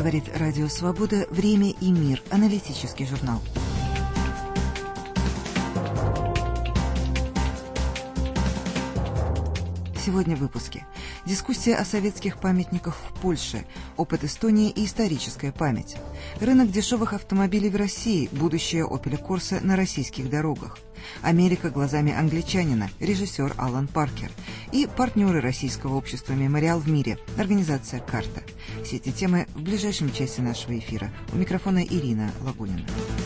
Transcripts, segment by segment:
Говорит Радио Свобода. Время и мир. Аналитический журнал. Сегодня в выпуске. Дискуссия о советских памятниках в Польше, опыт Эстонии и историческая память. Рынок дешевых автомобилей в России, будущее Opel Corsa на российских дорогах. Америка глазами англичанина, режиссер Алан Паркер. И партнеры Российского общества «Мемориал» в мире, организация «Карта». Все эти темы в ближайшем часе нашего эфира. У микрофона Ирина Лагунина.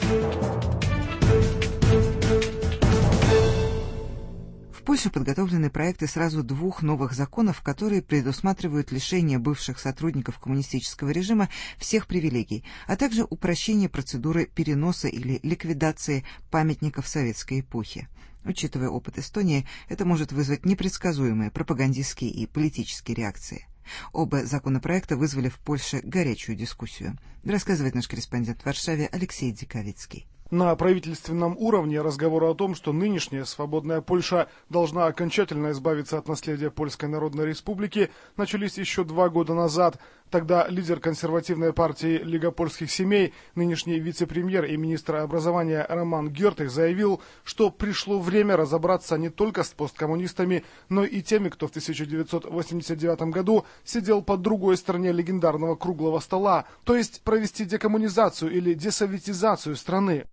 В Польше подготовлены проекты сразу двух новых законов, которые предусматривают лишение бывших сотрудников коммунистического режима всех привилегий, а также упрощение процедуры переноса или ликвидации памятников советской эпохи. Учитывая опыт Эстонии, это может вызвать непредсказуемые пропагандистские и политические реакции. Оба законопроекта вызвали в Польше горячую дискуссию. Рассказывает наш корреспондент в Варшаве Алексей Дзиковицкий. На правительственном уровне разговоры о том, что нынешняя свободная Польша должна окончательно избавиться от наследия Польской Народной Республики, начались еще 2 года назад. Тогда лидер консервативной партии «Лига польских семей», нынешний вице-премьер и министр образования Роман Гертых заявил, что пришло время разобраться не только с посткоммунистами, но и теми, кто в 1989 году сидел по другой стороне легендарного круглого стола, то есть провести декоммунизацию или десоветизацию страны.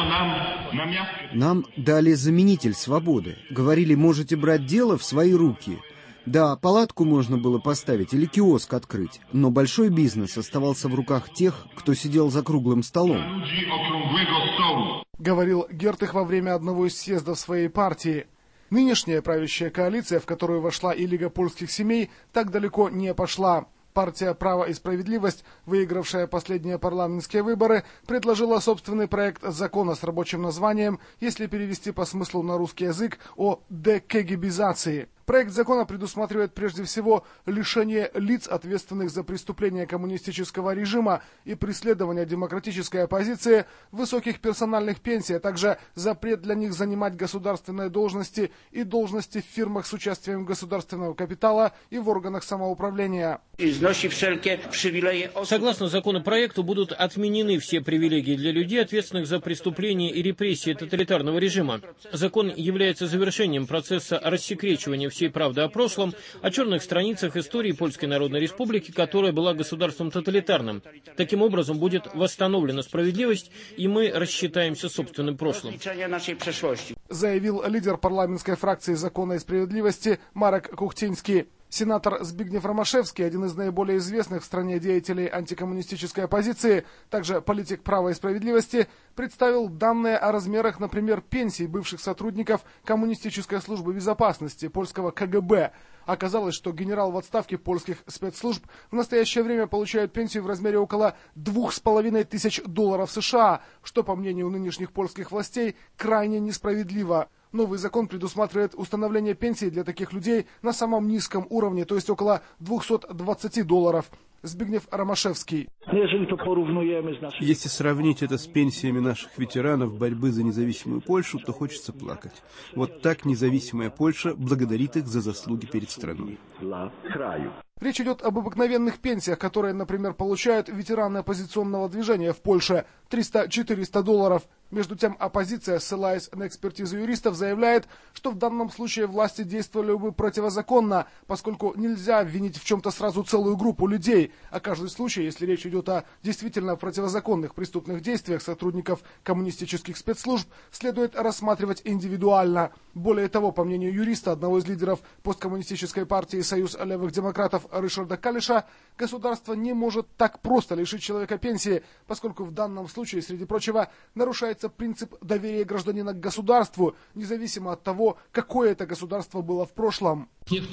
Нам дали заменитель свободы. Говорили, можете брать дело в свои руки. Да, палатку можно было поставить или киоск открыть, но большой бизнес оставался в руках тех, кто сидел за круглым столом. Говорил Гертых во время одного из съездов своей партии. Нынешняя правящая коалиция, в которую вошла и Лига польских семей, так далеко не пошла. Партия «Право и справедливость», выигравшая последние парламентские выборы, предложила собственный проект закона с рабочим названием, если перевести по смыслу на русский язык, о декегибизации. Проект закона предусматривает прежде всего лишение лиц, ответственных за преступления коммунистического режима и преследования демократической оппозиции, высоких персональных пенсий, а также запрет для них занимать государственные должности и должности в фирмах с участием государственного капитала и в органах самоуправления. Согласно законопроекту, будут отменены все привилегии для людей, ответственных за преступления и репрессии тоталитарного режима. Закон является завершением процесса рассекречивания всей правды о прошлом, о черных страницах истории Польской Народной Республики, которая была государством тоталитарным. Таким образом, будет восстановлена справедливость, и мы рассчитаемся с собственным прошлым. Заявил лидер парламентской фракции «Закона и справедливости» Марек Кухтинский. Сенатор Збигнев Ромашевский, один из наиболее известных в стране деятелей антикоммунистической оппозиции, также политик «Права и справедливости», представил данные о размерах, например, пенсий бывших сотрудников Коммунистической службы безопасности польского КГБ. Оказалось, что генерал в отставке польских спецслужб в настоящее время получает пенсию в размере около $2500 США, что, по мнению нынешних польских властей, крайне несправедливо. Новый закон предусматривает установление пенсии для таких людей на самом низком уровне, то есть около $220. Збигнев Ромашевский. Если сравнить это с пенсиями наших ветеранов борьбы за независимую Польшу, то хочется плакать. Вот так независимая Польша благодарит их за заслуги перед страной. Речь идет об обыкновенных пенсиях, которые, например, получают ветераны оппозиционного движения в Польше – $300-400. Между тем, оппозиция, ссылаясь на экспертизу юристов, заявляет, что в данном случае власти действовали бы противозаконно, поскольку нельзя обвинить в чем-то сразу целую группу людей, а каждый случай, если речь идет о действительно противозаконных преступных действиях сотрудников коммунистических спецслужб, следует рассматривать индивидуально. Более того, по мнению юриста, одного из лидеров посткоммунистической партии «Союз левых демократов» Ришарда Калиша, государство не может так просто лишить человека пенсии, поскольку в данном случае, среди прочего, нарушается принцип доверия гражданина к государству, независимо от того, какое это государство было в прошлом.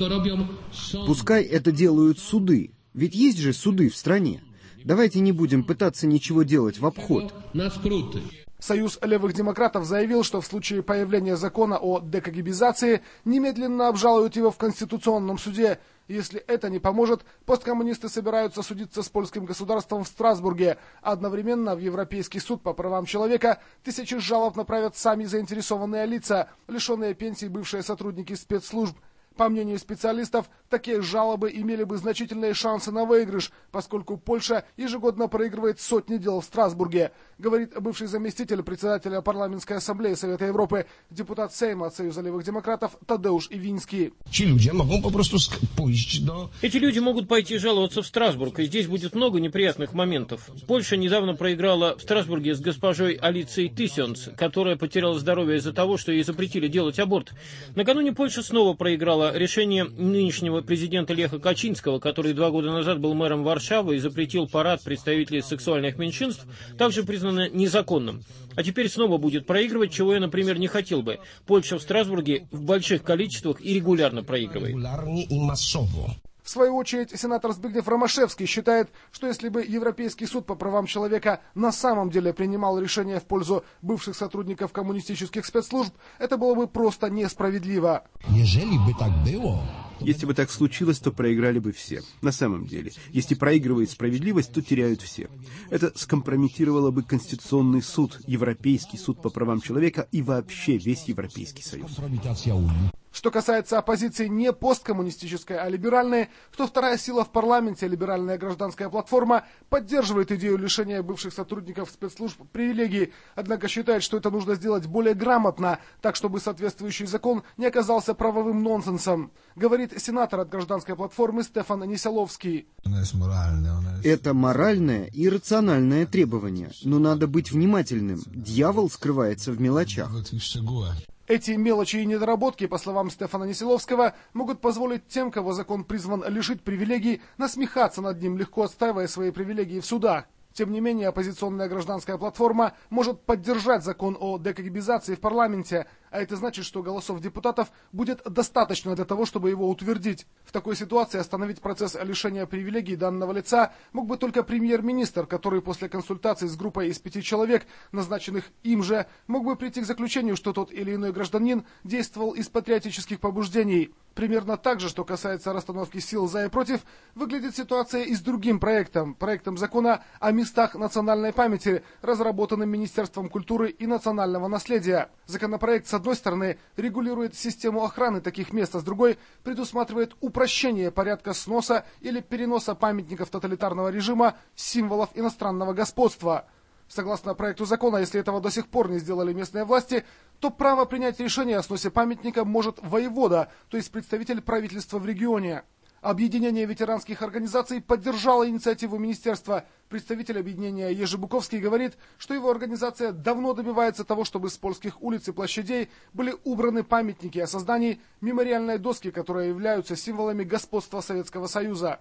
Пускай это делают суды, ведь есть же суды в стране. Давайте не будем пытаться ничего делать в обход. Союз левых демократов заявил, что в случае появления закона о декогибизации немедленно обжалуют его в Конституционном суде. Если это не поможет, посткоммунисты собираются судиться с польским государством в Страсбурге. Одновременно в Европейский суд по правам человека тысячи жалоб направят сами заинтересованные лица, лишенные пенсий бывшие сотрудники спецслужб. По мнению специалистов, такие жалобы имели бы значительные шансы на выигрыш, поскольку Польша ежегодно проигрывает сотни дел в Страсбурге, говорит бывший заместитель председателя парламентской ассамблеи Совета Европы, депутат Сейма от Союза левых демократов Тадеуш Ивинский. Эти люди могут пойти жаловаться в Страсбург, и здесь будет много неприятных моментов. Польша недавно проиграла в Страсбурге с госпожой Алицией Тысенц, которая потеряла здоровье из-за того, что ей запретили делать аборт. Накануне Польша снова проиграла решение нынешнего президента Леха Качинского, который 2 года назад был мэром Варшавы и запретил парад представителей сексуальных меньшинств, также признано незаконным. А теперь снова будет проигрывать, чего я, например, не хотел бы. Польша в Страсбурге в больших количествах и регулярно проигрывает. В свою очередь, сенатор Збигнев Ромашевский считает, что если бы Европейский суд по правам человека на самом деле принимал решение в пользу бывших сотрудников коммунистических спецслужб, это было бы просто несправедливо. Если бы так случилось, то проиграли бы все. На самом деле, если проигрывает справедливость, то теряют все. Это скомпрометировало бы Конституционный суд, Европейский суд по правам человека и вообще весь Европейский Союз. Что касается оппозиции не посткоммунистической, а либеральной, то вторая сила в парламенте, либеральная гражданская платформа, поддерживает идею лишения бывших сотрудников спецслужб привилегий, однако считает, что это нужно сделать более грамотно, так чтобы соответствующий закон не оказался правовым нонсенсом, говорит сенатор от гражданской платформы Стефан Несоловский. Это моральное и рациональное требование, но надо быть внимательным. Дьявол скрывается в мелочах. Эти мелочи и недоработки, по словам Стефана Несиловского, могут позволить тем, кого закон призван лишить привилегий, насмехаться над ним, легко отстаивая свои привилегии в судах. Тем не менее, оппозиционная гражданская платформа может поддержать закон о декогибизации в парламенте, а это значит, что голосов депутатов будет достаточно для того, чтобы его утвердить. В такой ситуации остановить процесс лишения привилегий данного лица мог бы только премьер-министр, который после консультаций с группой из 5 человек, назначенных им же, мог бы прийти к заключению, что тот или иной гражданин действовал из патриотических побуждений. Примерно так же, что касается расстановки сил за и против, выглядит ситуация и с другим проектом закона о местах национальной памяти, разработанным Министерством культуры и национального наследия. Законопроект, с одной стороны, регулирует систему охраны таких мест, а с другой предусматривает упрощение порядка сноса или переноса памятников тоталитарного режима, символов иностранного господства. Согласно проекту закона, если этого до сих пор не сделали местные власти, то право принять решение о сносе памятника может воевода, то есть представитель правительства в регионе. Объединение ветеранских организаций поддержало инициативу министерства. Представитель объединения Ежи Буковский говорит, что его организация давно добивается того, чтобы с польских улиц и площадей были убраны памятники о создании мемориальной доски, которые являются символами господства Советского Союза.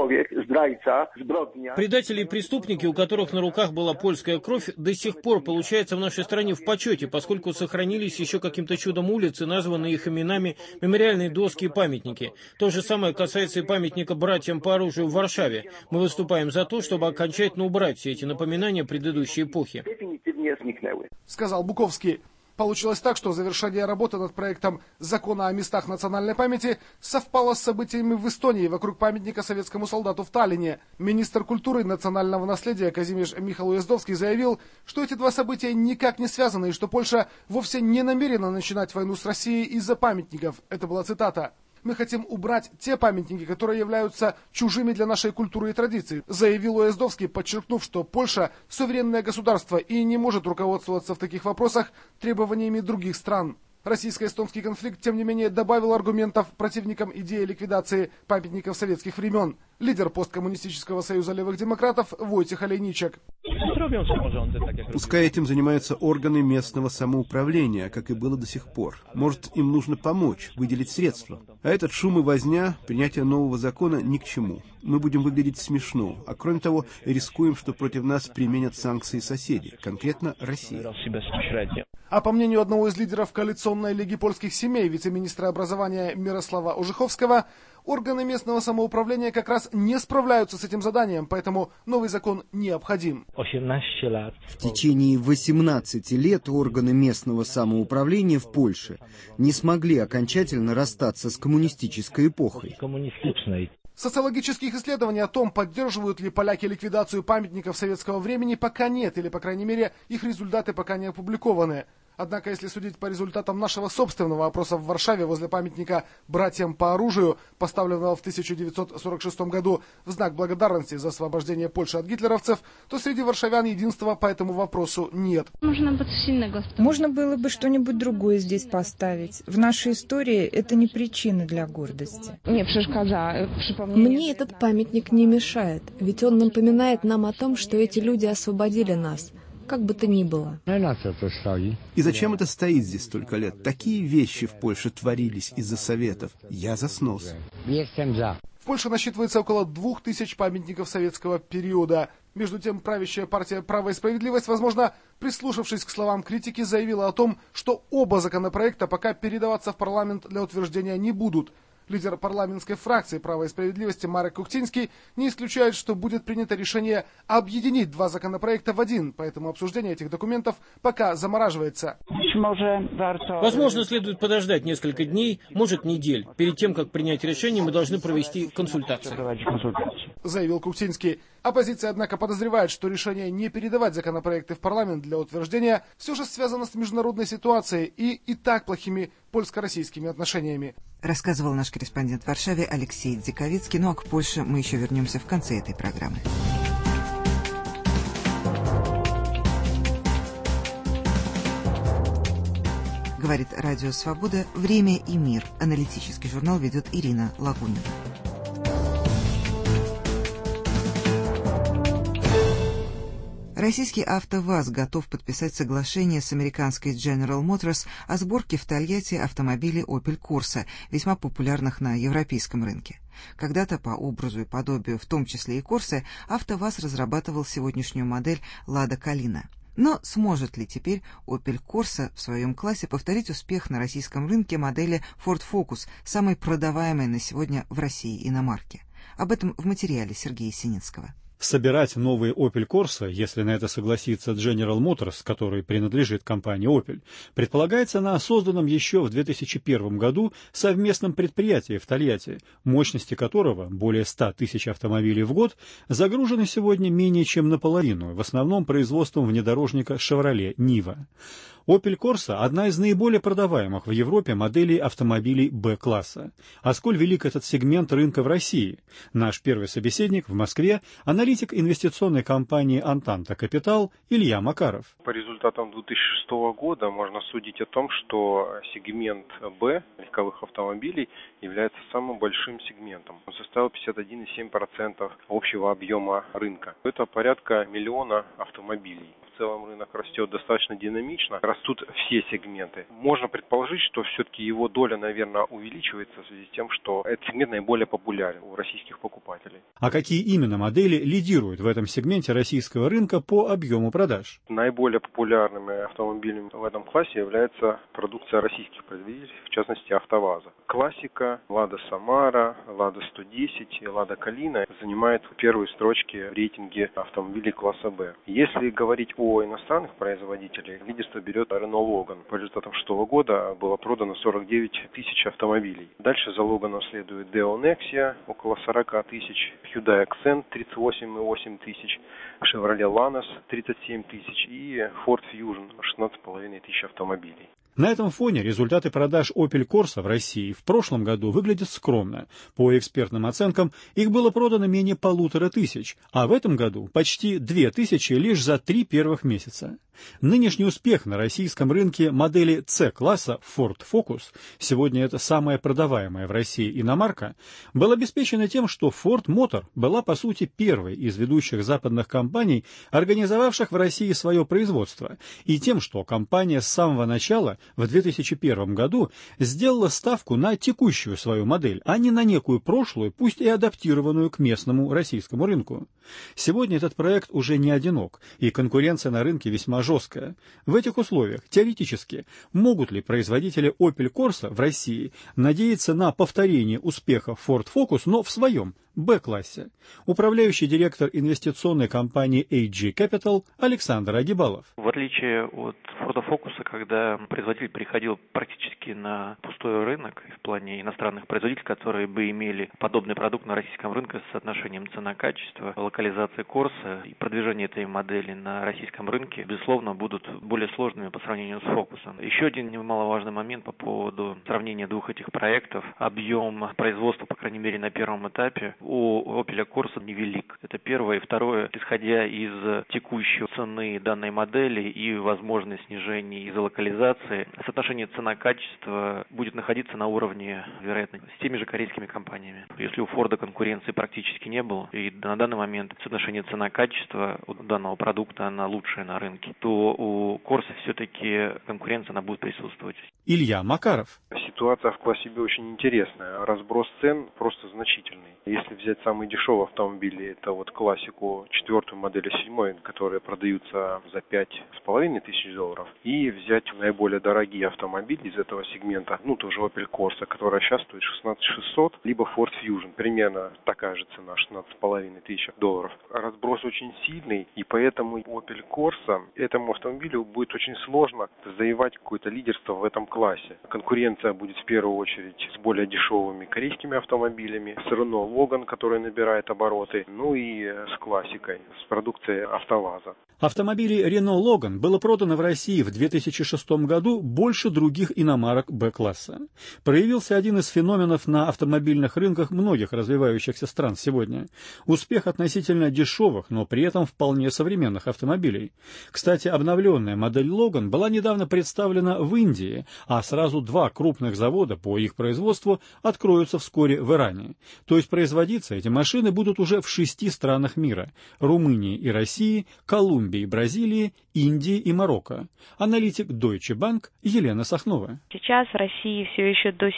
Предатели и преступники, у которых на руках была польская кровь, до сих пор получается в нашей стране в почете, поскольку сохранились еще каким-то чудом улицы, названные их именами, мемориальные доски и памятники. То же самое касается и памятника братьям по оружию в Варшаве. Мы выступаем за то, чтобы окончательно убрать все эти напоминания предыдущей эпохи. Сказал Буковский. Получилось так, что завершение работы над проектом закона о местах национальной памяти совпало с событиями в Эстонии вокруг памятника советскому солдату в Таллине. Министр культуры и национального наследия Казимирш Михаил Уездовский заявил, что эти два события никак не связаны и что Польша вовсе не намерена начинать войну с Россией из-за памятников. Это была цитата. «Мы хотим убрать те памятники, которые являются чужими для нашей культуры и традиций», заявил Уездовский, подчеркнув, что Польша – суверенное государство и не может руководствоваться в таких вопросах требованиями других стран. Российско-эстонский конфликт, тем не менее, добавил аргументов противникам идеи ликвидации памятников советских времен. Лидер посткоммунистического союза левых демократов Войтех Олейничек. Пускай этим занимаются органы местного самоуправления, как и было до сих пор. Может, им нужно помочь, выделить средства. А этот шум и возня, принятие нового закона ни к чему. Мы будем выглядеть смешно, а кроме того, рискуем, что против нас применят санкции соседи, конкретно Россия. А по мнению одного из лидеров коалиционной лиги польских семей, вице-министра образования Мирослава Ожеховского, органы местного самоуправления как раз не справляются с этим заданием, поэтому новый закон необходим. В течение 18 лет органы местного самоуправления в Польше не смогли окончательно расстаться с коммунистической эпохой. Социологических исследований о том, поддерживают ли поляки ликвидацию памятников советского времени, пока нет, или, по крайней мере, их результаты пока не опубликованы. Однако, если судить по результатам нашего собственного опроса в Варшаве возле памятника братьям по оружию, поставленного в 1946 году в знак благодарности за освобождение Польши от гитлеровцев, то среди варшавян единства по этому вопросу нет. Можно было бы что-нибудь другое здесь поставить. В нашей истории это не причина для гордости. Мне этот памятник не мешает, ведь он напоминает нам о том, что эти люди освободили нас. Как бы то ни было. И зачем это стоит здесь столько лет? Такие вещи в Польше творились из-за Советов. Я за снос. В Польше насчитывается около 2000 памятников советского периода. Между тем, правящая партия «Право и справедливость», возможно, прислушавшись к словам критики, заявила о том, что оба законопроекта пока передаваться в парламент для утверждения не будут. Лидер парламентской фракции «Право и справедливости» Марек Кухтинский не исключает, что будет принято решение объединить два законопроекта в один, поэтому обсуждение этих документов пока замораживается. Возможно, следует подождать несколько дней, может недель. Перед тем, как принять решение, мы должны провести консультации. Заявил Кухтинский. Оппозиция, однако, подозревает, что решение не передавать законопроекты в парламент для утверждения все же связано с международной ситуацией и так плохими польско-российскими отношениями. Рассказывал наш корреспондент в Варшаве Алексей Дзиковицкий. Ну а к Польше мы еще вернемся в конце этой программы. Говорит Радио Свобода. «Время и мир». Аналитический журнал ведет Ирина Лагунина. Российский АвтоВАЗ готов подписать соглашение с американской General Motors о сборке в Тольятти автомобилей Opel Corsa, весьма популярных на европейском рынке. Когда-то по образу и подобию, в том числе и Corsa, АвтоВАЗ разрабатывал сегодняшнюю модель Lada Kalina. Но сможет ли теперь Opel Corsa в своем классе повторить успех на российском рынке модели Ford Focus, самой продаваемой на сегодня в России иномарки? Об этом в материале Сергея Синицкого. Собирать новые Opel Corsa, если на это согласится General Motors, которой принадлежит компания Opel, предполагается на созданном еще в 2001 году совместном предприятии в Тольятти, мощности которого, более 100 тысяч автомобилей в год, загружены сегодня менее чем наполовину, в основном производством внедорожника Chevrolet Niva. Opel Corsa – одна из наиболее продаваемых в Европе моделей автомобилей Б-класса. А сколь велик этот сегмент рынка в России? Наш первый собеседник в Москве – аналитик инвестиционной компании «Антанта Капитал» Илья Макаров. По результатам 2006 года можно судить о том, что сегмент Б легковых автомобилей является самым большим сегментом. Он составил 51,7% общего объема рынка. Это порядка 1 миллиона автомобилей. В целом рынок растет достаточно динамично, растут все сегменты. Можно предположить, что все-таки его доля, наверное, увеличивается в связи с тем, что этот сегмент наиболее популярен у российских покупателей. А какие именно модели лидируют в этом сегменте российского рынка по объему продаж? Наиболее популярными автомобилями в этом классе является продукция российских производителей, в частности АвтоВАЗа. Классика, Lada Samara, Lada 110 и Lada Kalina занимают первые строчки в рейтинге автомобилей класса Б. Если говорить о иностранных производителей, лидерство берет Renault Logan. По результатам 2006 года было продано 49 тысяч автомобилей. Дальше за Logan следует Deo Nexia, около 40 тысяч, Hyundai Accent 38,8 тысяч, Chevrolet Lanos 37 тысяч и Ford Fusion 16,5 тысяч автомобилей. На этом фоне результаты продаж Opel Corsa в России в прошлом году выглядят скромно. По экспертным оценкам, их было продано менее 1500, а в этом году почти 2000 лишь за 3 первых месяца. Нынешний успех на российском рынке модели C-класса Ford Focus, сегодня это самая продаваемая в России иномарка, был обеспечен тем, что Ford Motor была по сути первой из ведущих западных компаний, организовавших в России свое производство, и тем, что компания с самого начала в 2001 году сделала ставку на текущую свою модель, а не на некую прошлую, пусть и адаптированную к местному российскому рынку. Сегодня этот проект уже не одинок, и конкуренция на рынке весьма жесткая. В этих условиях, теоретически, могут ли производители Opel Corsa в России надеяться на повторение успеха Ford Focus, но в своем Б-классе. Управляющий директор инвестиционной компании AG Capital Александр Агибалов. В отличие от Ford Focus, когда производитель переходил практически на пустой рынок в плане иностранных производителей, которые бы имели подобный продукт на российском рынке с соотношением цена-качество, локализации Corsa и продвижение этой модели на российском рынке, безусловно, будут более сложными по сравнению с Focus. Еще один немаловажный момент по поводу сравнения двух этих проектов. Объем производства, по крайней мере, на первом этапе у Opel Corsa невелик. Это первое. И второе, исходя из текущей цены данной модели и возможности снижения из-за локализации, соотношение цена-качество будет находиться на уровне, вероятно, с теми же корейскими компаниями. Если у Форда конкуренции практически не было, и на данный момент соотношение цена-качество у данного продукта она лучшая на рынке, то у Corsa все-таки конкуренция она будет присутствовать. Илья Макаров. Ситуация в классе B очень интересная. Разброс цен просто значительный. Если взять самые дешевые автомобили, это вот классику 4 модели 7, которые продаются за $5500, и взять наиболее дорогие автомобили из этого сегмента, тоже Opel Corsa, которая сейчас стоит $16600, либо Ford Fusion, примерно такая же цена, $16500. Разброс очень сильный, и поэтому Opel Corsa этому автомобилю будет очень сложно завоевать какое-то лидерство в этом классе. Конкуренция будет в первую очередь с более дешевыми корейскими автомобилями, с Renault Logan, который набирает обороты, и с классикой, с продукцией АвтоВАЗа. Автомобилей Renault Logan было продано в России в 2006 году больше других иномарок Б-класса. Проявился один из феноменов на автомобильных рынках многих развивающихся стран сегодня. Успех относительно дешевых, но при этом вполне современных автомобилей. Кстати, обновленная модель Logan была недавно представлена в Индии, а сразу 2 крупных завода по их производству откроются вскоре в Иране. То есть производиться эти машины будут уже в 6 странах мира – Румынии и России, Колумбии и Бразилии, Индии и Марокко. Аналитик Deutsche Bank Елена Сахнова. Сейчас в России все еще до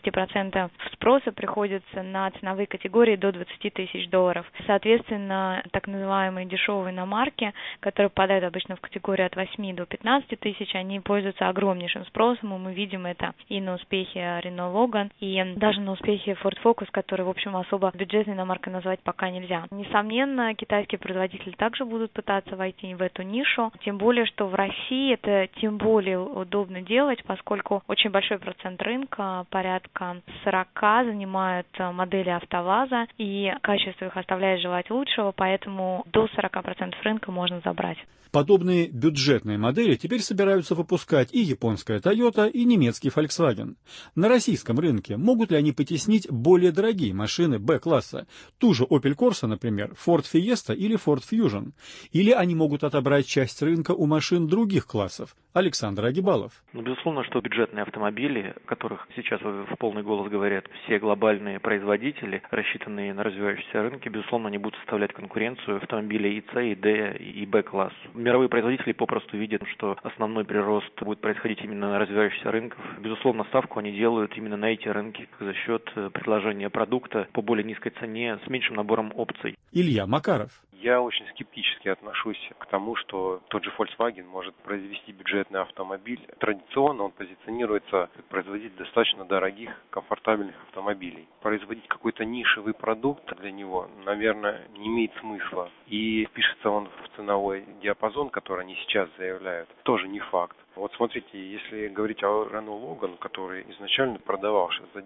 70% спроса приходится на ценовые категории до $20 тысяч. Соответственно, так называемые дешевые иномарки, которые попадают обычно в категорию от 8 до 15 тысяч, они пользуются огромнейшим спросом, и мы видим это и на успехе Renault Logan, и даже на успехе Ford Focus, который, в общем, особо бюджетной иномаркой назвать пока нельзя. Несомненно, китайские производители также будут пытаться войти в эту нишу, тем более, что в России это тем более удобно делать, поскольку очень большой процент рынка, порядка 40, занимают модели АвтоВАЗа, и качество их оставляет желать лучшего, поэтому до 40% рынка можно забрать. Подобные бюджетные модели теперь собираются выпускать и японская Toyota, и немецкий Volkswagen. На российском рынке могут ли они потеснить более дорогие машины Б-класса, ту же Opel Corsa, например, Ford Fiesta или Ford Fusion? Или они могут отобрать часть рынка у машин других классов? Александр Агибалов. Безусловно, что бюджетные автомобили, о которых сейчас в полный голос говорят все глобальные производители, рассчитанные на развивающиеся рынки, безусловно, они будут составлять конкуренцию автомобилей и С, и Д, и Б-классу. Мировые производители попросту видят, что основной прирост будет происходить именно на развивающихся рынках. Безусловно, ставку они делают именно на эти рынки за счет предложения продукта по более низкой цене с меньшим набором опций. Илья Макаров. Я очень скептически отношусь к тому, что тот же Volkswagen может произвести бюджетный автомобиль. Традиционно он позиционируется как производитель достаточно дорогих, комфортабельных автомобилей. Производить какой-то нишевый продукт для него, наверное, не имеет смысла. И впишется он в ценовой диапазон, который они сейчас заявляют, тоже не факт. Вот смотрите, если говорить о Renault Logan, который изначально продавался за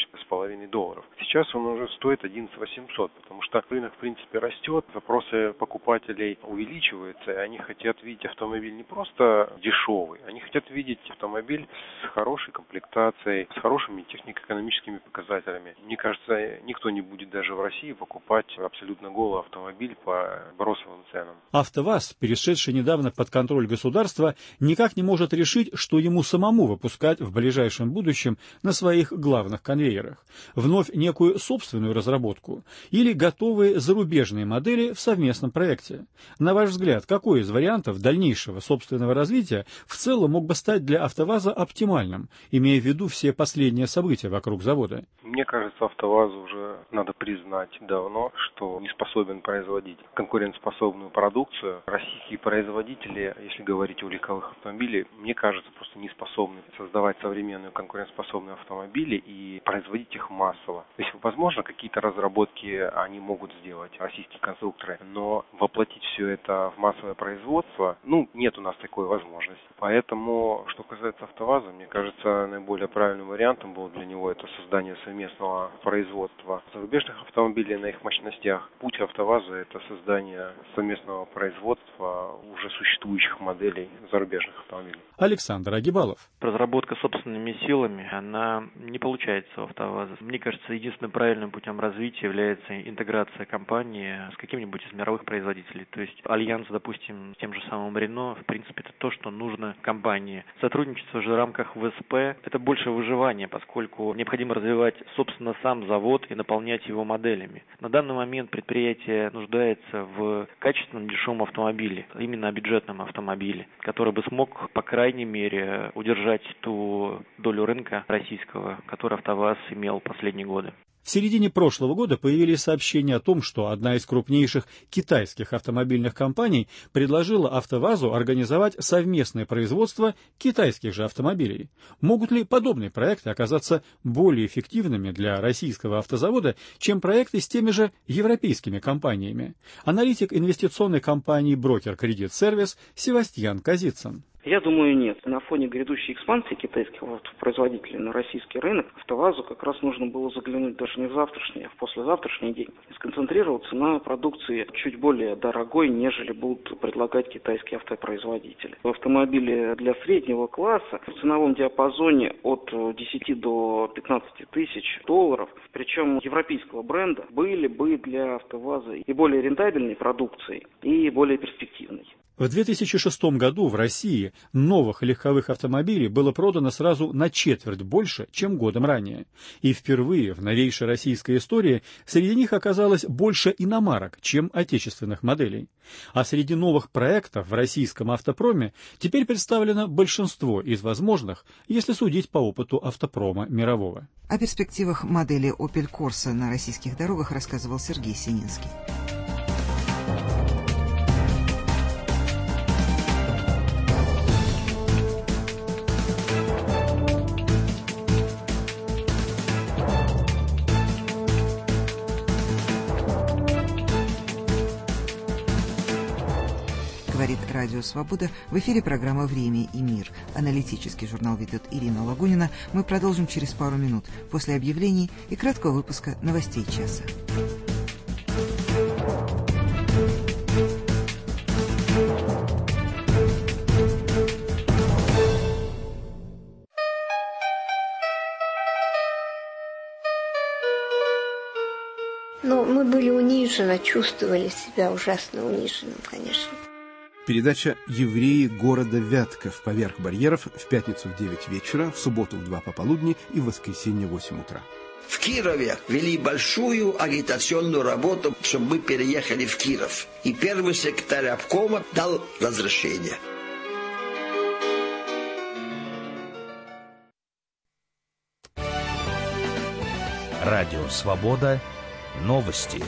$9500, сейчас он уже стоит $11800, потому что рынок в принципе растет, запросы покупателей увеличиваются, и они хотят видеть автомобиль не просто дешевый, они хотят видеть автомобиль с хорошей комплектацией, с хорошими технико-экономическими показателями. Мне кажется, никто не будет даже в России покупать абсолютно голый автомобиль по бросовым ценам. АвтоВАЗ, перешедший недавно под контроль государства, никак не может решить, что ему самому выпускать в ближайшем будущем на своих главных конвейерах. Вновь некую собственную разработку или готовые зарубежные модели в совместном проекте. На ваш взгляд, какой из вариантов дальнейшего собственного развития в целом мог бы стать для АвтоВАЗа оптимальным, имея в виду все последние события вокруг завода? Мне кажется, АвтоВАЗу уже надо признать давно, что не способен производить конкурентоспособную продукцию. Российские производители, если говорить о легковых автомобилях, мне кажется, просто не способны создавать современные конкурентоспособные автомобили и производить их массово. То есть, возможно, какие-то разработки они могут сделать, российские конструкторы, но воплотить все это в массовое производство, нет у нас такой возможности. Поэтому, что касается АвтоВАЗа, мне кажется, наиболее правильным вариантом было для него это создание совместного производства зарубежных автомобилей на их мощностях. Путь АвтоВАЗа – это создание совместного производства уже существующих моделей зарубежных автомобилей. Александр Агибалов. Разработка собственными силами, она не получается у АвтоВАЗа. Мне кажется, единственным правильным путем развития является интеграция компании с каким-нибудь из мировых производителей. То есть альянс, допустим, с тем же самым Рено, в принципе, это то, что нужно компании. Сотрудничество же в рамках ВСП – это больше выживание, поскольку необходимо развивать, собственно, сам завод и наполнять его моделями. На данный момент предприятие нуждается в качественном дешевом автомобиле, именно бюджетном автомобиле, который бы смог, по крайней мере, удержать ту долю рынка российского, который АвтоВАЗ имел последние годы. В середине прошлого года появились сообщения о том, что одна из крупнейших китайских автомобильных компаний предложила АвтоВАЗу организовать совместное производство китайских же автомобилей. Могут ли подобные проекты оказаться более эффективными для российского автозавода, чем проекты с теми же европейскими компаниями? Аналитик инвестиционной компании «Брокер Кредит Сервис» Севастьян Казицын. Я думаю, нет. На фоне грядущей экспансии китайских автопроизводителей на российский рынок АвтоВАЗу как раз нужно было заглянуть даже не в завтрашний, а в послезавтрашний день и сконцентрироваться на продукции чуть более дорогой, нежели будут предлагать китайские автопроизводители. Автомобили для среднего класса в ценовом диапазоне от 10 до 15 тысяч долларов, причем европейского бренда, были бы для АвтоВАЗа и более рентабельной продукцией, и более перспективной. В 2006 году в России новых легковых автомобилей было продано сразу на четверть больше, чем годом ранее. И впервые в новейшей российской истории среди них оказалось больше иномарок, чем отечественных моделей. А среди новых проектов в российском автопроме теперь представлено большинство из возможных, если судить по опыту автопрома мирового. О перспективах модели Opel Corsa на российских дорогах рассказывал Сергей Сининский. Говорит Радио Свобода. В эфире программа «Время и мир». Аналитический журнал ведет Ирина Лагунина. Мы продолжим через пару минут после объявлений и краткого выпуска новостей часа. Мы были унижены, чувствовали себя ужасно униженным, конечно. Передача «Евреи города Вятков. Поверх барьеров» в пятницу в 9 вечера, в субботу в 2 пополудни и в воскресенье в 8 утра. В Кирове вели большую агитационную работу, чтобы мы переехали в Киров. И первый секретарь обкома дал разрешение. Радио «Свобода». Новости.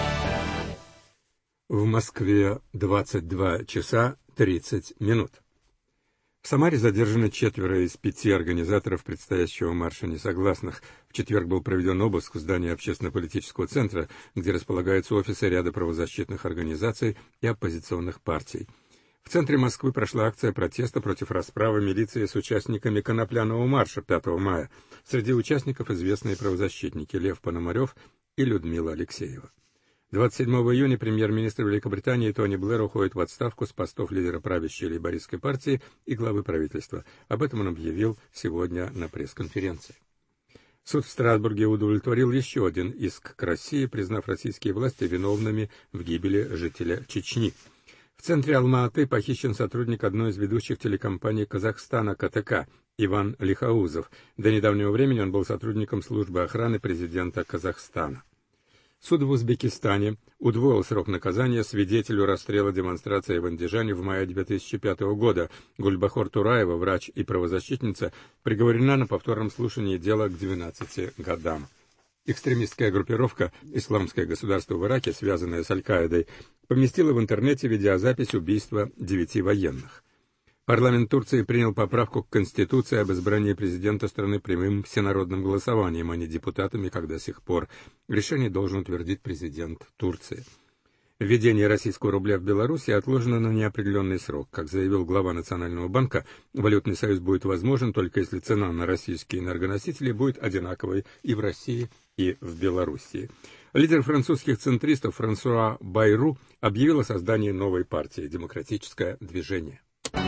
В Москве 22 часа 30 минут. В Самаре задержаны 4 из 5 организаторов предстоящего марша несогласных. В четверг был проведен обыск в здании общественно-политического центра, где располагаются офисы ряда правозащитных организаций и оппозиционных партий. В центре Москвы прошла акция протеста против расправы милиции с участниками конопляного марша 5 мая. Среди участников известные правозащитники Лев Пономарев и Людмила Алексеева. 27 июня премьер-министр Великобритании Тони Блэр уходит в отставку с постов лидера правящей лейбористской партии и главы правительства. Об этом он объявил сегодня на пресс-конференции. Суд в Страсбурге удовлетворил еще один иск к России, признав российские власти виновными в гибели жителя Чечни. В центре Алма-Аты похищен сотрудник одной из ведущих телекомпаний Казахстана КТК Иван Лихаузов. До недавнего времени он был сотрудником службы охраны президента Казахстана. Суд в Узбекистане удвоил срок наказания свидетелю расстрела демонстрации в Андижане в мае 2005 года. Гульбахор Тураева, врач и правозащитница, приговорена на повторном слушании дела к 12 годам. Экстремистская группировка «Исламское государство» в Ираке, связанная с Аль-Каидой, поместила в интернете видеозапись убийства 9 военных. Парламент Турции принял поправку к Конституции об избрании президента страны прямым всенародным голосованием, а не депутатами, как до сих пор. Решение должен утвердить президент Турции. Введение российского рубля в Беларуси отложено на неопределенный срок. Как заявил глава Национального банка, валютный союз будет возможен только если цена на российские энергоносители будет одинаковой и в России, и в Белоруссии. Лидер французских центристов Франсуа Байру объявил о создании новой партии «Демократическое движение».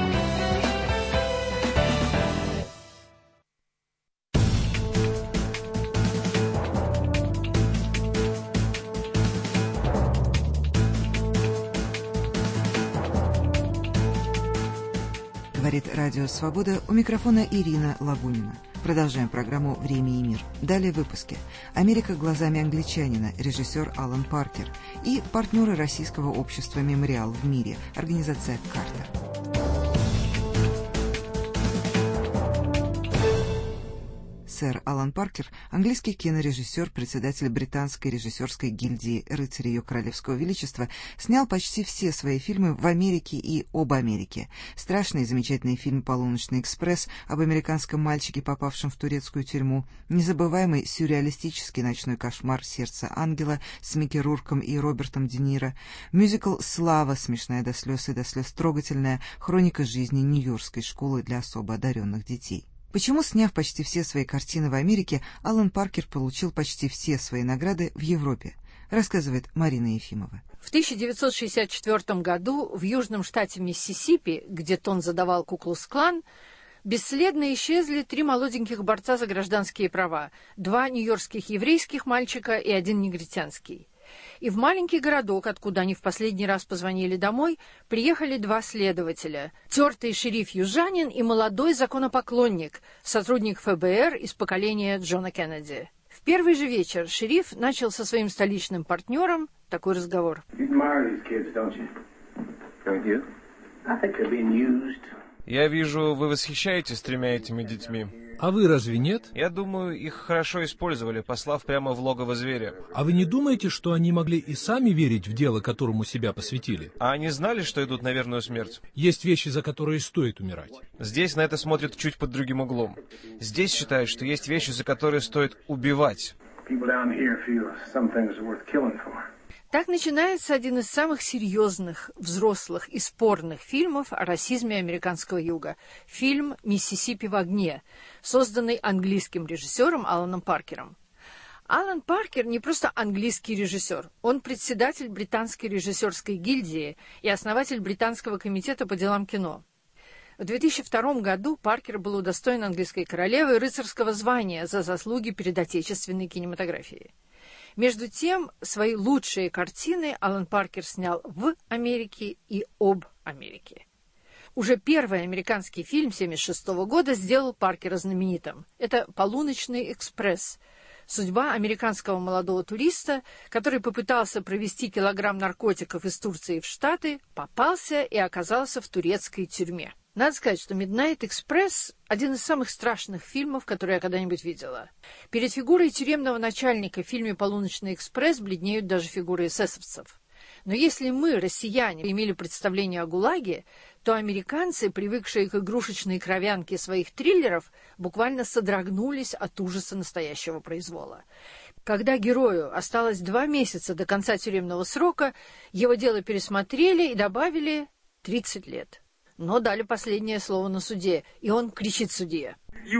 Говорит Радио Свобода, у микрофона Ирина Лабунина. Продолжаем программу «Время и мир». Далее в выпуске. «Америка глазами англичанина», режиссер Алан Паркер и партнеры Российского общества «Мемориал» в мире, организация «Картер». Сэр Алан Паркер, английский кинорежиссер, председатель британской режиссерской гильдии рыцарей Ее Королевского Величества, снял почти все свои фильмы в Америке и об Америке. Страшный и замечательный фильм «Полуночный экспресс» об американском мальчике, попавшем в турецкую тюрьму, незабываемый сюрреалистический «Ночной кошмар. Сердце ангела» с Микки Рурком и Робертом Де Ниро, мюзикл «Слава», смешная до слез и до слез трогательная, хроника жизни Нью-Йоркской школы для особо одаренных детей. Почему, сняв почти все свои картины в Америке, Алан Паркер получил почти все свои награды в Европе, рассказывает Марина Ефимова. В 1964 году в южном штате Миссисипи, где Тон задавал Ку-клукс-клан, бесследно исчезли 3 молоденьких борца за гражданские права, 2 нью-йоркских еврейских мальчика и 1 негритянский. И в маленький городок, откуда они в последний раз позвонили домой, приехали 2 следователя. Тертый шериф-южанин и молодой законопоклонник, сотрудник ФБР из поколения Джона Кеннеди. В первый же вечер шериф начал со своим столичным партнером такой разговор. Я вижу, вы восхищаетесь 3 этими детьми. А вы разве нет? Я думаю, их хорошо использовали, послав прямо в логово зверя. А вы не думаете, что они могли и сами верить в дело, которому себя посвятили? А они знали, что идут на верную смерть? Есть вещи, за которые стоит умирать. Здесь на это смотрят чуть под другим углом. Здесь считают, что есть вещи, за которые стоит убивать. Так начинается один из самых серьезных, взрослых и спорных фильмов о расизме американского юга. Фильм «Миссисипи в огне», созданный английским режиссером Аланом Паркером. Алан Паркер не просто английский режиссер, он председатель британской режиссерской гильдии и основатель британского комитета по делам кино. В 2002 году Паркер был удостоен английской королевы рыцарского звания за заслуги перед отечественной кинематографией. Между тем, свои лучшие картины Алан Паркер снял в Америке и об Америке. Уже первый американский фильм 1976 года сделал Паркера знаменитым. Это «Полуночный экспресс». Судьба американского молодого туриста, который попытался провезти килограмм наркотиков из Турции в Штаты, попался и оказался в турецкой тюрьме. Надо сказать, что «Midnight Express» – один из самых страшных фильмов, которые я когда-нибудь видела. Перед фигурой тюремного начальника в фильме «Полуночный экспресс» бледнеют даже фигуры эсэсовцев. Но если мы, россияне, имели представление о ГУЛАГе, то американцы, привыкшие к игрушечной кровянке своих триллеров, буквально содрогнулись от ужаса настоящего произвола. Когда герою осталось 2 месяца до конца тюремного срока, его дело пересмотрели и добавили 30 лет. Но дали последнее слово на суде, и он кричит судье.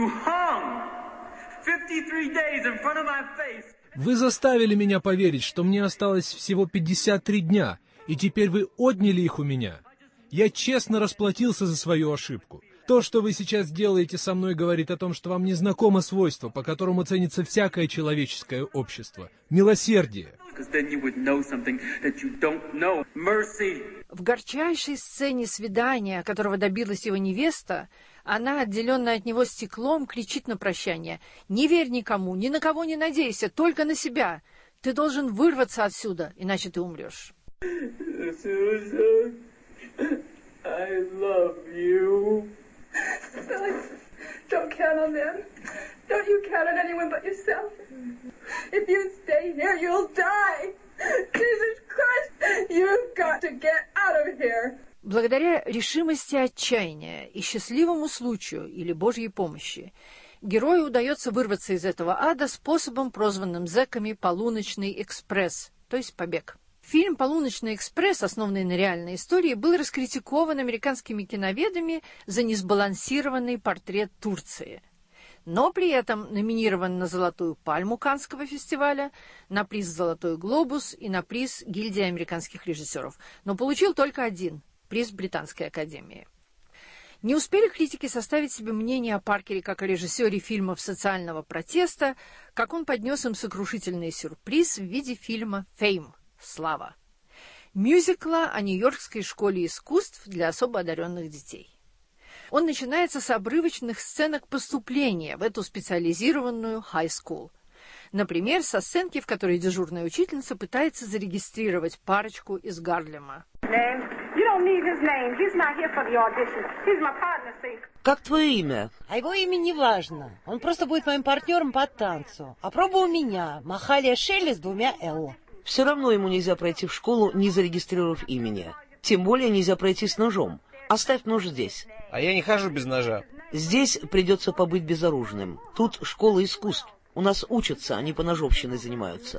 Вы заставили меня поверить, что мне осталось всего 53 дня, и теперь вы отняли их у меня. Я честно расплатился за свою ошибку. То, что вы сейчас делаете со мной, говорит о том, что вам не знакомо свойство, по которому ценится всякое человеческое общество – милосердие. В горчайшей сцене свидания, которого добилась его невеста, она, отделенная от него стеклом, кричит на прощание: «Не верь никому, ни на кого не надейся, только на себя. Ты должен вырваться отсюда, иначе ты умрешь». Don't count on them. Don't you count on anyone but yourself. If you stay here, you'll die. Jesus Christ, you've got to get out of here. Благодаря решимости отчаяния и счастливому случаю или Божьей помощи герою удается вырваться из этого ада способом, прозванным зэками «Полуночный экспресс», то есть побег. Фильм «Полуночный экспресс», основанный на реальной истории, был раскритикован американскими киноведами за несбалансированный портрет Турции. Но при этом номинирован на «Золотую пальму» Каннского фестиваля, на приз «Золотой глобус» и на приз гильдии американских режиссеров. Но получил только один – приз Британской академии. Не успели критики составить себе мнение о Паркере как о режиссере фильмов социального протеста, как он поднес им сокрушительный сюрприз в виде фильма «Фейм» – «Слава». Мюзикла о Нью-Йоркской школе искусств для особо одаренных детей. Он начинается с обрывочных сценок поступления в эту специализированную high school. Например, со сценки, в которой дежурная учительница пытается зарегистрировать парочку из Гарлема. Как твое имя? А его имя не важно. Он просто будет моим партнером по танцу. А проба у меня. Махалия Шелли с 2 «Л». Все равно ему нельзя пройти в школу, не зарегистрировав имени. Тем более нельзя пройти с ножом. Оставь нож здесь. А я не хожу без ножа. Здесь придется побыть безоружным. Тут школа искусств. У нас учатся, они поножовщиной занимаются.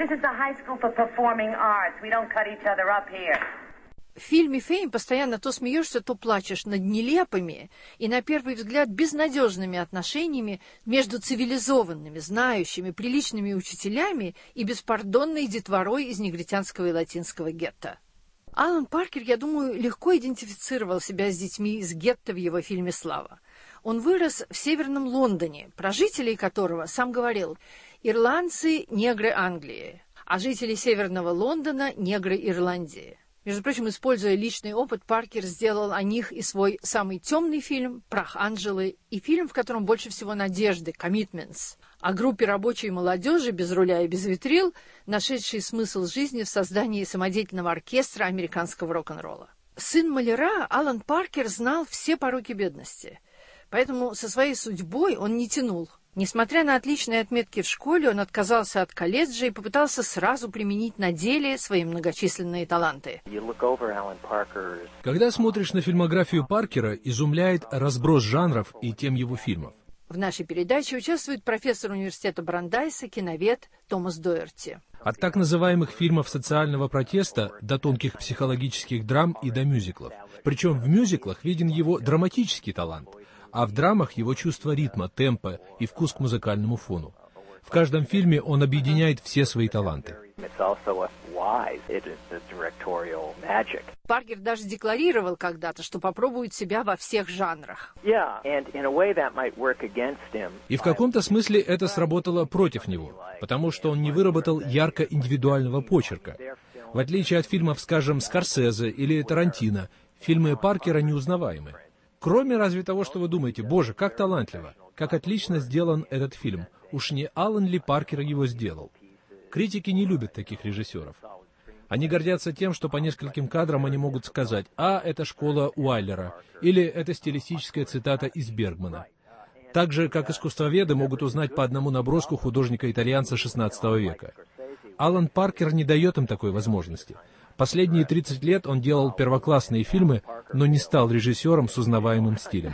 В фильме «Фейм» постоянно то смеешься, то плачешь над нелепыми и, на первый взгляд, безнадежными отношениями между цивилизованными, знающими, приличными учителями и беспардонной детворой из негритянского и латинского гетто. Алан Паркер, я думаю, легко идентифицировал себя с детьми из гетто в его фильме «Слава». Он вырос в Северном Лондоне, про жителей которого сам говорил: «Ирландцы – негры Англии, а жители Северного Лондона – негры Ирландии». Между прочим, используя личный опыт, Паркер сделал о них и свой самый темный фильм «Прах Анжелы», и фильм, в котором больше всего надежды, «Commitments», о группе рабочей молодежи без руля и без ветрил, нашедшей смысл жизни в создании самодеятельного оркестра американского рок-н-ролла. Сын маляра, Алан Паркер знал все пороки бедности, поэтому со своей судьбой он не тянул. Несмотря на отличные отметки в школе, он отказался от колледжа и попытался сразу применить на деле свои многочисленные таланты. Когда смотришь на фильмографию Паркера, изумляет разброс жанров и тем его фильмов. В нашей передаче участвует профессор университета Брандайса, киновед Томас Доерти. От так называемых фильмов социального протеста до тонких психологических драм и до мюзиклов. Причем в мюзиклах виден его драматический талант, а в драмах его чувство ритма, темпа и вкус к музыкальному фону. В каждом фильме он объединяет все свои таланты. Паркер даже декларировал когда-то, что попробует себя во всех жанрах. И в каком-то смысле это сработало против него, потому что он не выработал ярко индивидуального почерка. В отличие от фильмов, скажем, Скорсезе или Тарантино, фильмы Паркера неузнаваемы. Кроме разве того, что вы думаете: боже, как талантливо, как отлично сделан этот фильм. Уж не Алан ли Паркер его сделал? Критики не любят таких режиссеров. Они гордятся тем, что по нескольким кадрам они могут сказать: «А, это школа Уайлера», или «это стилистическая цитата из Бергмана». Так же, как искусствоведы могут узнать по одному наброску художника-итальянца XVI века. Алан Паркер не дает им такой возможности. Последние 30 лет он делал первоклассные фильмы, но не стал режиссером с узнаваемым стилем.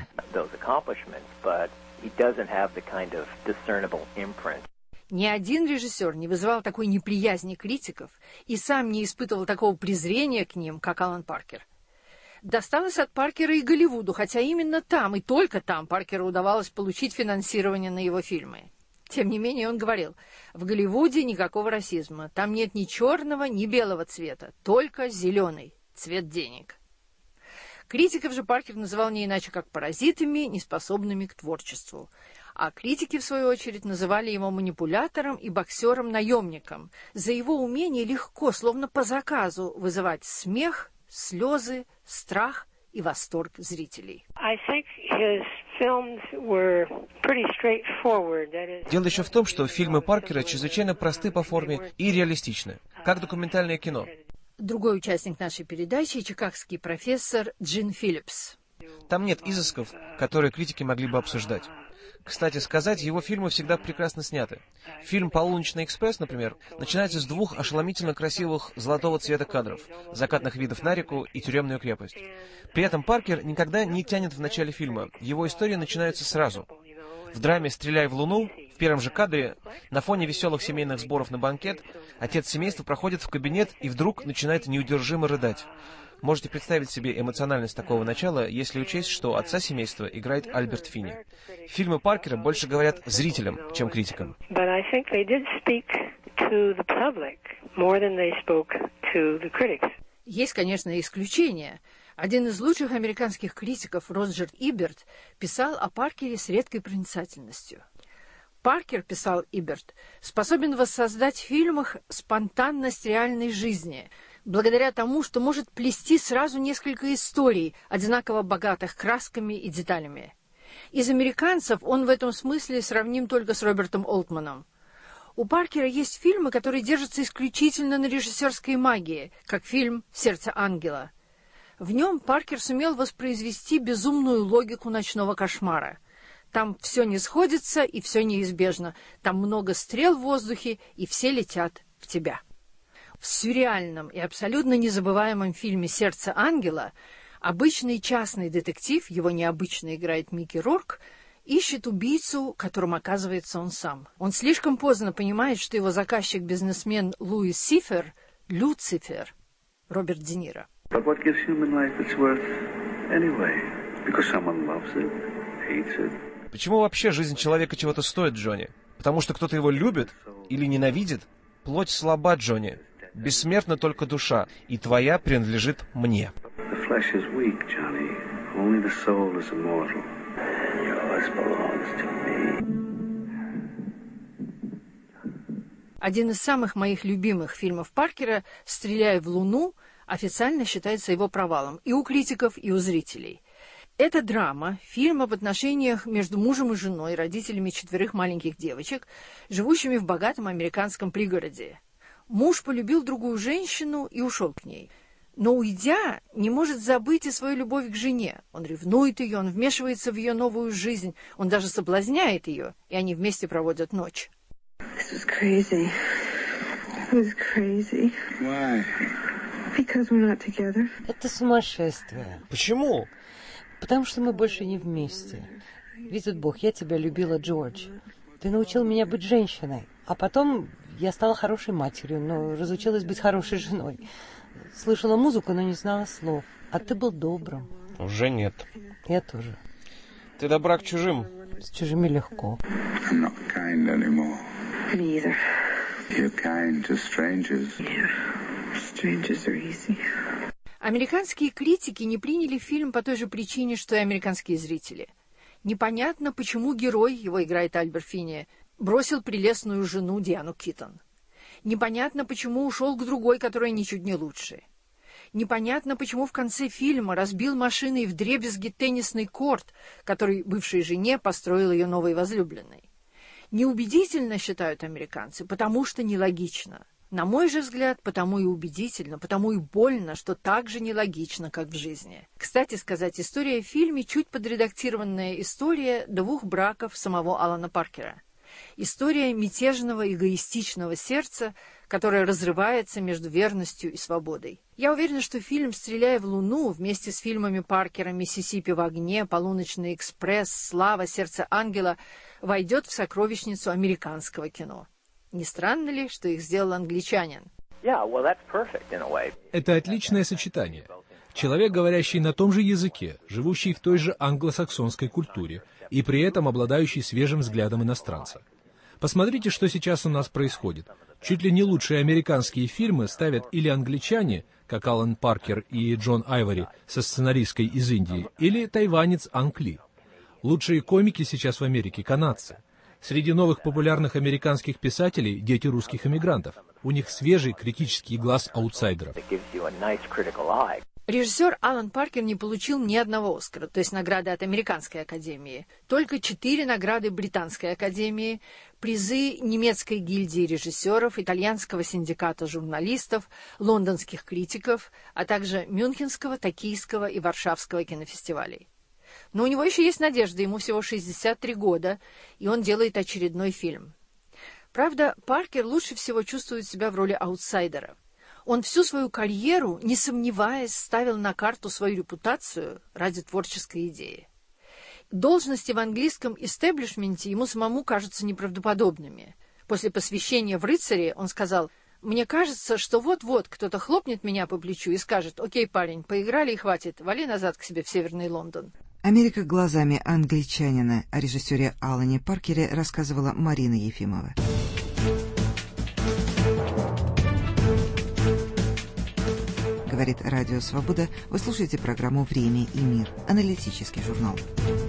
Ни один режиссер не вызывал такой неприязни критиков и сам не испытывал такого презрения к ним, как Алан Паркер. Досталось от Паркера и Голливуду, хотя именно там, и только там, Паркеру удавалось получить финансирование на его фильмы. Тем не менее, он говорил: в Голливуде никакого расизма, там нет ни черного, ни белого цвета, только зеленый, цвет денег. Критиков же Паркер называл не иначе как паразитами, неспособными к творчеству. А критики, в свою очередь, называли его манипулятором и боксером-наемником за его умение легко, словно по заказу, вызывать смех, слезы, страх и восторг зрителей. Дело еще в том, что фильмы Паркера чрезвычайно просты по форме и реалистичны, как документальное кино. Другой участник нашей передачи — чикагский профессор Джин Филлипс. Там нет изысков, которые критики могли бы обсуждать. Кстати сказать, его фильмы всегда прекрасно сняты. Фильм «Полуночный экспресс», например, начинается с двух ошеломительно красивых золотого цвета кадров, закатных видов на реку и тюремную крепость. При этом Паркер никогда не тянет в начале фильма. Его история начинается сразу. В драме «Стреляй в Луну» в первом же кадре, на фоне веселых семейных сборов на банкет, отец семейства проходит в кабинет и вдруг начинает неудержимо рыдать. Можете представить себе эмоциональность такого начала, если учесть, что отца семейства играет Альберт Финни. Фильмы Паркера больше говорят зрителям, чем критикам. Есть, конечно, исключения. Один из лучших американских критиков, Роджер Иберт, писал о Паркере с редкой проницательностью. Паркер, писал Иберт, способен воссоздать в фильмах спонтанность реальной жизни, благодаря тому, что может плести сразу несколько историй, одинаково богатых красками и деталями. Из американцев он в этом смысле сравним только с Робертом Олтманом. У Паркера есть фильмы, которые держатся исключительно на режиссерской магии, как фильм «Сердце ангела». В нем Паркер сумел воспроизвести безумную логику ночного кошмара. Там все не сходится и все неизбежно. Там много стрел в воздухе, и все летят в тебя. В сюрреальном и абсолютно незабываемом фильме «Сердце ангела» обычный частный детектив, его необычно играет Микки Рурк, ищет убийцу, которым оказывается он сам. Он слишком поздно понимает, что его заказчик-бизнесмен Луис Сифер — Люцифер, Роберт Де Ниро. But what gives human life its worth anyway? Because someone loves it, hates it. Почему вообще жизнь человека чего-то стоит, Джонни? Потому что кто-то его любит или ненавидит? Плоть слаба, Джонни. Бессмертна только душа, и твоя принадлежит мне. The flesh is weak, Johnny. Only the soul is immortal. Yours belongs to me. Один из самых моих любимых фильмов Паркера «Стреляй в Луну» официально считается его провалом и у критиков, и у зрителей. Это драма, фильм об отношениях между мужем и женой, родителями 4 маленьких девочек, живущими в богатом американском пригороде. Муж полюбил другую женщину и ушел к ней. Но, уйдя, не может забыть и свою любовь к жене. Он ревнует ее, он вмешивается в ее новую жизнь, он даже соблазняет ее, и они вместе проводят ночь. This is crazy. This is crazy. Why? Because we're not together. Это сумасшествие. Почему? Потому что мы больше не вместе. Видит Бог, я тебя любила, Джордж. Ты научил меня быть женщиной. А потом я стала хорошей матерью, но разучилась быть хорошей женой. Слышала музыку, но не знала слов. А ты был добрым. Уже нет. Я тоже. Ты добра к чужим. С чужими легко. I'm not kind anymore. Me either. You're kind to strangers. Yeah. Strangers are easy. Американские критики не приняли фильм по той же причине, что и американские зрители. Непонятно, почему герой, его играет Альберт Финни, бросил прелестную жену Диану Китон. Непонятно, почему ушел к другой, которая ничуть не лучше. Непонятно, почему в конце фильма разбил машиной вдребезги теннисный корт, который бывшей жене построил ее новой возлюбленной. Неубедительно, считают американцы, потому что нелогично. На мой же взгляд, потому и убедительно, потому и больно, что так же нелогично, как в жизни. Кстати сказать, история в фильме чуть подредактированная история 2 браков самого Алана Паркера. История мятежного, эгоистичного сердца, которое разрывается между верностью и свободой. Я уверена, что фильм «Стреляй в Луну» вместе с фильмами Паркера «Миссисипи в огне», «Полуночный экспресс», «Слава», «Сердце ангела» войдет в сокровищницу американского кино. Не странно ли, что их сделал англичанин? Это отличное сочетание. Человек, говорящий на том же языке, живущий в той же англосаксонской культуре и при этом обладающий свежим взглядом иностранца. Посмотрите, что сейчас у нас происходит. Чуть ли не лучшие американские фильмы ставят или англичане, как Алан Паркер и Джон Айвори со сценаристкой из Индии, или тайванец Анг Ли. Лучшие комики сейчас в Америке — канадцы. Среди новых популярных американских писателей — дети русских эмигрантов. У них свежий критический глаз аутсайдеров. Режиссер Алан Паркер не получил ни одного Оскара, то есть награды от Американской академии. Только 4 награды Британской академии, призы немецкой гильдии режиссеров, итальянского синдиката журналистов, лондонских критиков, а также Мюнхенского, Токийского и Варшавского кинофестивалей. Но у него еще есть надежда, ему всего 63 года, и он делает очередной фильм. Правда, Паркер лучше всего чувствует себя в роли аутсайдера. Он всю свою карьеру, не сомневаясь, ставил на карту свою репутацию ради творческой идеи. Должности в английском истеблишменте ему самому кажутся неправдоподобными. После посвящения в рыцари он сказал: «Мне кажется, что вот-вот кто-то хлопнет меня по плечу и скажет: окей, парень, поиграли и хватит, вали назад к себе в Северный Лондон». «Америка глазами англичанина» о режиссере Алане Паркере рассказывала Марина Ефимова. Говорит Радио Свобода. Вы слушаете программу «Время и мир». Аналитический журнал.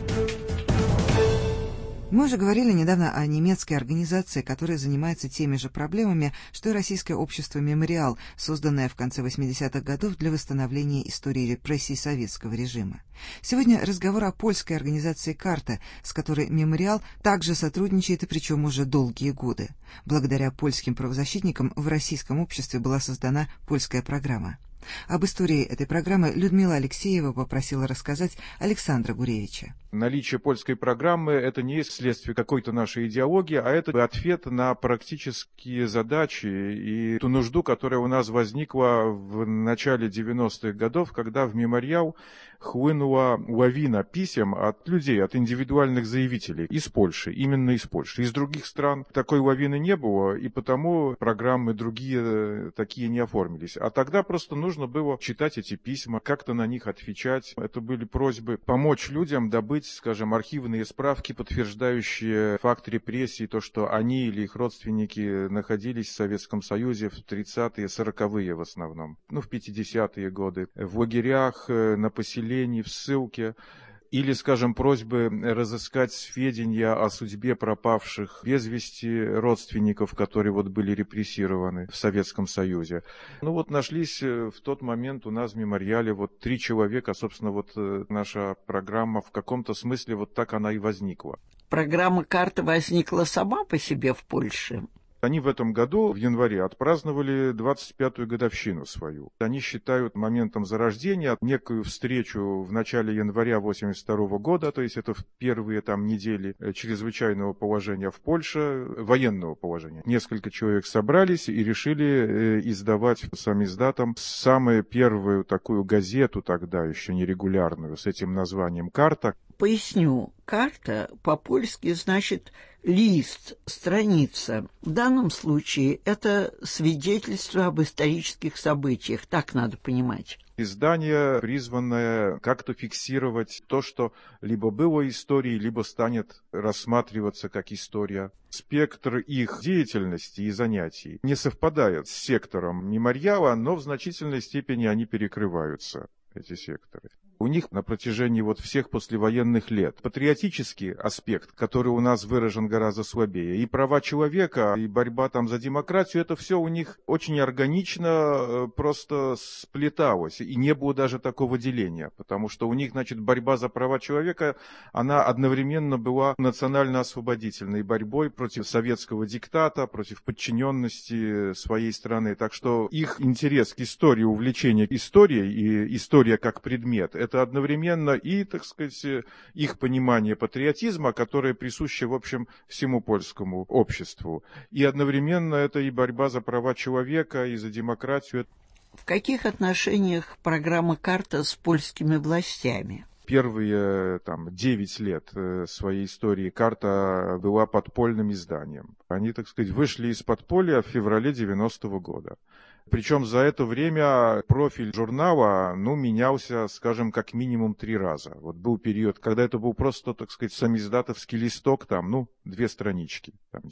Мы уже говорили недавно о немецкой организации, которая занимается теми же проблемами, что и Российское общество «Мемориал», созданное в конце 80-х годов для восстановления истории репрессий советского режима. Сегодня разговор о польской организации «Карта», с которой «Мемориал» также сотрудничает, и причем уже долгие годы. Благодаря польским правозащитникам в российском обществе была создана польская программа. Об истории этой программы Людмила Алексеева попросила рассказать Александра Гуревича. Наличие польской программы – это не есть следствие какой-то нашей идеологии, а это ответ на практические задачи и ту нужду, которая у нас возникла в начале 90-х годов, когда в «Мемориал» хлынула лавина писем от людей, от индивидуальных заявителей из Польши, именно из Польши. Из других стран такой лавины не было, и потому программы другие такие не оформились. А тогда просто нужно было читать эти письма, как-то на них отвечать. Это были просьбы помочь людям добыть, скажем, архивные справки, подтверждающие факт репрессий, то, что они или их родственники находились в Советском Союзе в 30-е, 40-е в основном, в 50-е годы, в лагерях, на поселении, в ссылке. Или, скажем, просьбы разыскать сведения о судьбе пропавших без вести родственников, которые были репрессированы в Советском Союзе. Нашлись в тот момент у нас в «Мемориале» 3 человека, собственно, наша программа в каком-то смысле так она и возникла. Программа «Карта» возникла сама по себе в Польше? Они в этом году, в январе, отпраздновали 25-ю годовщину свою. Они считают моментом зарождения некую встречу в начале января 1982 года, то есть это в первые недели чрезвычайного положения в Польше, военного положения. Несколько человек собрались и решили издавать самиздатом самую первую такую газету, тогда еще нерегулярную, с этим названием «Карта». Поясню. «Карта» по-польски значит «лист», «страница». В данном случае это свидетельство об исторических событиях, так надо понимать. Издание, призванное как-то фиксировать то, что либо было историей, либо станет рассматриваться как история. Спектр их деятельности и занятий не совпадает с сектором «Мемориала», но в значительной степени они перекрываются, эти секторы. У них на протяжении всех послевоенных лет патриотический аспект, который у нас выражен гораздо слабее, и права человека, и борьба за демократию, это все у них очень органично просто сплеталось, и не было даже такого деления, потому что у них, борьба за права человека, она одновременно была национально-освободительной борьбой против советского диктата, против подчиненности своей страны, так что их интерес к истории, увлечение историей и история как предмет, это одновременно и, так сказать, их понимание патриотизма, которое присуще, в общем, всему польскому обществу. И одновременно это и борьба за права человека, и за демократию. В каких отношениях программа «Карта» с польскими властями? Первые 9 лет своей истории «Карта» была подпольным изданием. Они, так сказать, вышли из подполья в феврале 90-го года. Причем за это время профиль журнала, менялся, скажем, как минимум 3 раза. Был период, когда это был просто, так сказать, самиздатовский листок, 2 странички,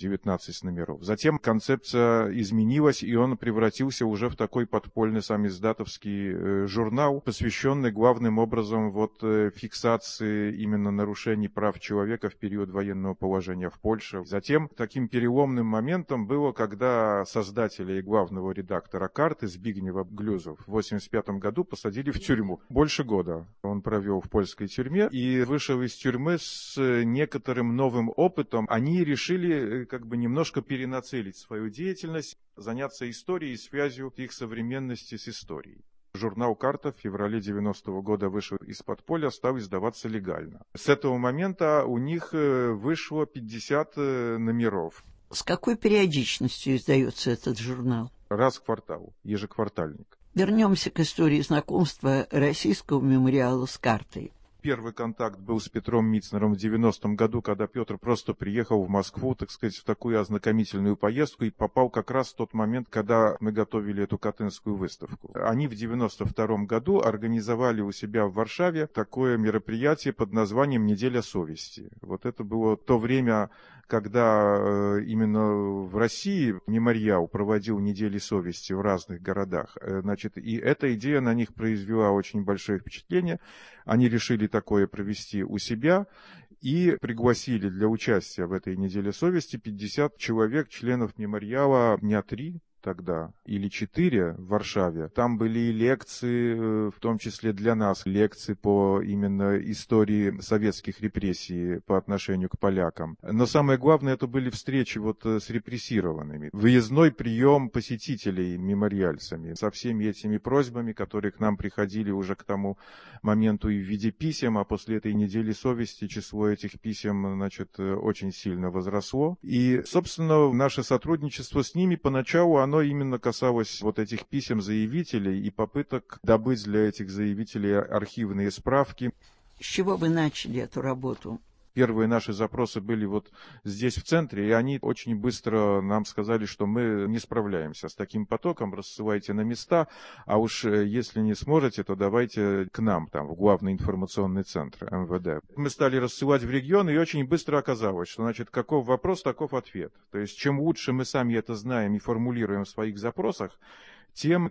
19 номеров. Затем концепция изменилась, и он превратился уже в такой подпольный самиздатовский журнал, посвященный главным образом фиксации именно нарушений прав человека в период военного положения в Польше. Затем таким переломным моментом было, когда создателя и главного редактора «Карты» Збигнева Глюзов в 1985 году посадили в тюрьму. Больше года он провел в польской тюрьме и вышел из тюрьмы с некоторым новым опытом. Они решили немножко перенацелить свою деятельность, заняться историей и связью их современности с историей. Журнал «Карта» в феврале 90-го года вышел из подполья, стал издаваться легально. С этого момента у них вышло 50 номеров. С какой периодичностью издается этот журнал? Раз в квартал, ежеквартальник. Вернемся к истории знакомства Российского мемориала с картой. Первый контакт был с Петром Мицнером в 90-м году, когда Петр просто приехал в Москву, так сказать, в такую ознакомительную поездку и попал как раз в тот момент, когда мы готовили эту Катынскую выставку. Они в 92-м году организовали у себя в Варшаве такое мероприятие под названием «Неделя совести». Вот это было то время, когда именно в России мемориал проводил недели совести в разных городах. Значит, и эта идея на них произвела очень большое впечатление. Они решили такое провести у себя и пригласили для участия в этой неделе совести 50 человек, членов мемориала, дня 3 тогда, или 4 в Варшаве. Там были и лекции, в том числе для нас, лекции по именно истории советских репрессий по отношению к полякам. Но самое главное, это были встречи вот с репрессированными. Выездной прием посетителей мемориальцами со всеми этими просьбами, которые к нам приходили уже к тому моменту и в виде писем, а после этой недели совести число этих писем, значит, очень сильно возросло. И, собственно, наше сотрудничество с ними поначалу, оно именно касалось вот этих писем заявителей и попыток добыть для этих заявителей архивные справки. С чего вы начали эту работу? Первые наши запросы были вот здесь в центре, и они очень быстро нам сказали, что мы не справляемся с таким потоком, рассылайте на места, а уж если не сможете, то давайте к нам, там, в главный информационный центр МВД. Мы стали рассылать в регион, и очень быстро оказалось, что, значит, каков вопрос, таков ответ. То есть, чем лучше мы сами это знаем и формулируем в своих запросах, тем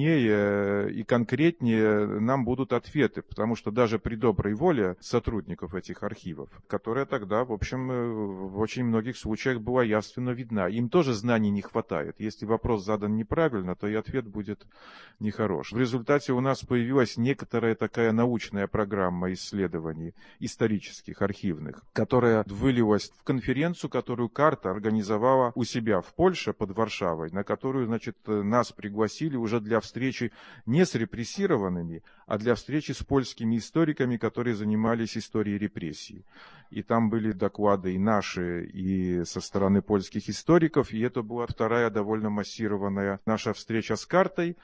точнее и конкретнее нам будут ответы, потому что даже при доброй воле сотрудников этих архивов, которая тогда, в общем, в очень многих случаях была явственно видна, им тоже знаний не хватает. Если вопрос задан неправильно, то и ответ будет нехорош. В результате у нас появилась некоторая такая научная программа исследований исторических, архивных, которая вылилась в конференцию, которую «Карта» организовала у себя в Польше под Варшавой, на которую, значит, нас пригласили уже для встречи не с репрессированными, а для встречи с польскими историками, которые занимались историей репрессий. И там были доклады и наши, и со стороны польских историков, и это была вторая довольно массированная наша встреча с «Картой».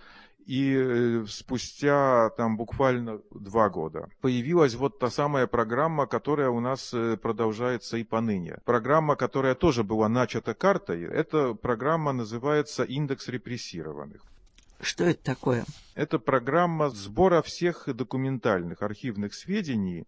И спустя там буквально 2 года появилась вот та самая программа, которая у нас продолжается и поныне. Программа, которая тоже была начата «Картой», эта программа называется «Индекс репрессированных». Что это такое? Это программа сбора всех документальных архивных сведений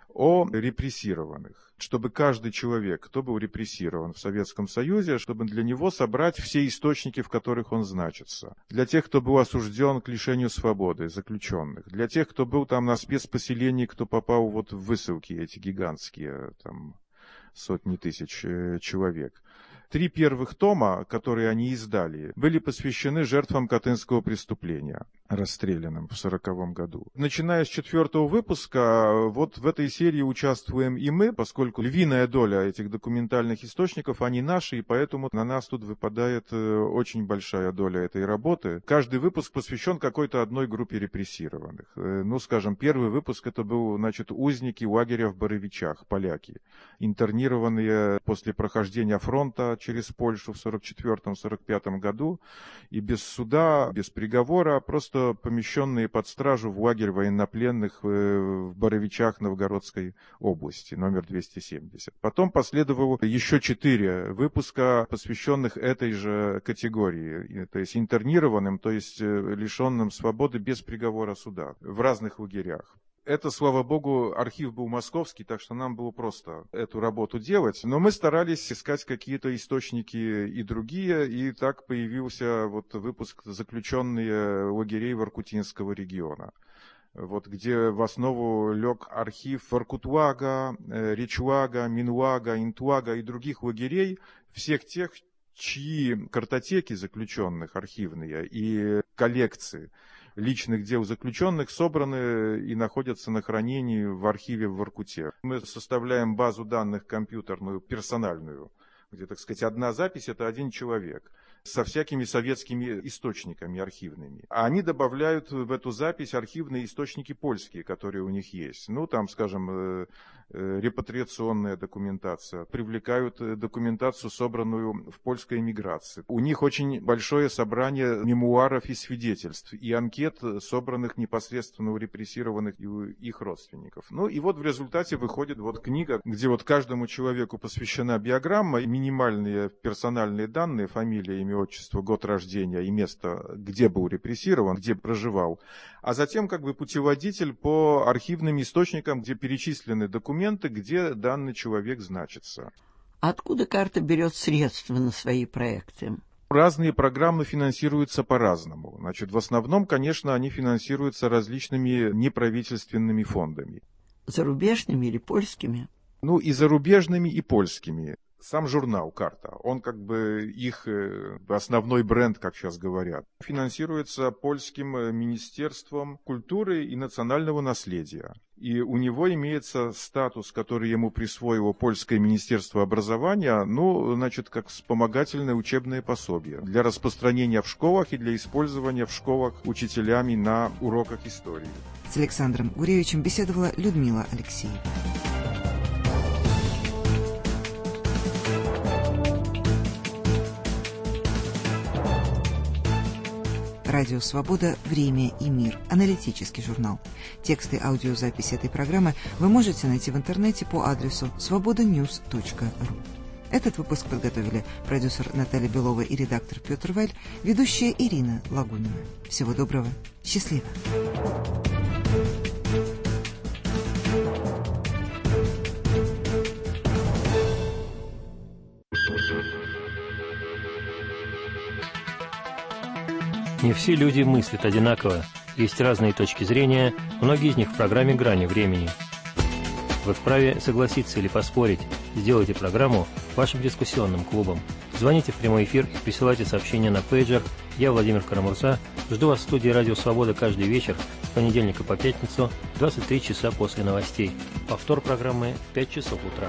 о репрессированных, чтобы каждый человек, кто был репрессирован в Советском Союзе, чтобы для него собрать все источники, в которых он значится. Для тех, кто был осужден к лишению свободы, заключенных. Для тех, кто был там на спецпоселении, кто попал вот в высылки эти гигантские, там сотни тысяч человек. 3 первых тома, которые они издали, были посвящены жертвам Катынского преступления, расстрелянным в 1940 году. Начиная с 4-го выпуска, вот в этой серии участвуем и мы, поскольку львиная доля этих документальных источников, они наши, и поэтому на нас тут выпадает очень большая доля этой работы. Каждый выпуск посвящен какой-то одной группе репрессированных. Ну, скажем, первый выпуск это был, значит, узники лагеря в Боровичах, поляки, интернированные после прохождения фронта через Польшу в 1944-1945 году, и без суда, без приговора, просто помещенные под стражу в лагерь военнопленных в Боровичах Новгородской области, номер 270. Потом последовало еще 4 выпуска, посвященных этой же категории, то есть интернированным, то есть лишенным свободы без приговора суда в разных лагерях. Это, слава богу, архив был московский, так что нам было просто эту работу делать. Но мы старались искать какие-то источники и другие, и так появился вот выпуск «Заключенные лагерей Воркутинского региона», вот, где в основу лег архив Воркутвага, Речуага, Минуага, Интуага и других лагерей, всех тех, чьи картотеки заключенных архивные и коллекции личных дел заключенных собраны и находятся на хранении в архиве в Воркуте. Мы составляем базу данных компьютерную, персональную, где, так сказать, одна запись – это один человек. со всякими советскими источниками архивными. Они добавляют в эту запись архивные источники польские, которые у них есть. Ну, там, скажем, репатриационная документация, привлекают документацию, собранную в польской эмиграции. У них очень большое собрание мемуаров и свидетельств, и анкет, собранных непосредственно у репрессированных и у их родственников. Ну и вот в результате выходит вот книга, где вот каждому человеку посвящена биограмма, минимальные персональные данные, фамилия, имя, отчество, год рождения и место, где был репрессирован, где проживал. А затем как бы путеводитель по архивным источникам, где перечислены документы, где данный человек значится. Откуда карта берет средства на свои проекты? Разные программы финансируются по-разному. Значит, в основном, конечно, они финансируются различными неправительственными фондами. Зарубежными или польскими? Ну, и зарубежными, и польскими. Сам журнал «Карта», он как бы их основной бренд, как сейчас говорят, финансируется польским Министерством культуры и национального наследия. И у него имеется статус, который ему присвоило польское Министерство образования, ну, значит, как вспомогательное учебное пособие для распространения в школах и для использования в школах учителями на уроках истории. С Александром Гуревичем беседовала Людмила Алексеева. Радио «Свобода. Время и мир». Аналитический журнал. Тексты и аудиозаписи этой программы вы можете найти в интернете по адресу svobodanews.ru. Этот выпуск подготовили продюсер Наталья Белова и редактор Петр Валь, ведущая Ирина Лагунина. Всего доброго. Счастливо. Не все люди мыслят одинаково, есть разные точки зрения, многие из них в программе «Грани времени». Вы вправе согласиться или поспорить. Сделайте программу вашим дискуссионным клубом. Звоните в прямой эфир и присылайте сообщения на пейджер. Я, Владимир Карамурза, жду вас в студии «Радио Свобода» каждый вечер с понедельника по пятницу, 23 часа после новостей. Повтор программы в 5 часов утра.